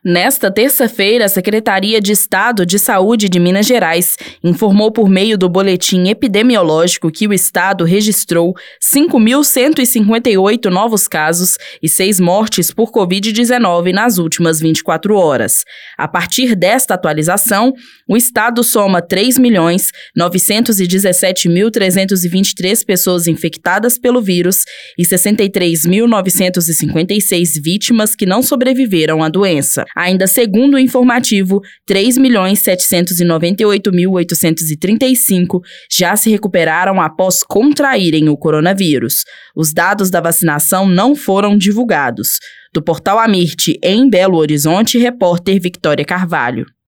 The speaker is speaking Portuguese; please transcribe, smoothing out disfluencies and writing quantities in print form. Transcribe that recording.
Nesta terça-feira, a Secretaria de Estado de Saúde de Minas Gerais informou por meio do boletim epidemiológico que o estado registrou 5.158 novos casos e 6 mortes por Covid-19 nas últimas 24 horas. A partir desta atualização, o estado soma 3.917.323 pessoas infectadas pelo vírus e 63.956 vítimas que não sobreviveram à doença. Ainda segundo o informativo, 3.798.835 já se recuperaram após contraírem o coronavírus. Os dados da vacinação não foram divulgados. Do portal Amirte, em Belo Horizonte, repórter Victória Carvalho.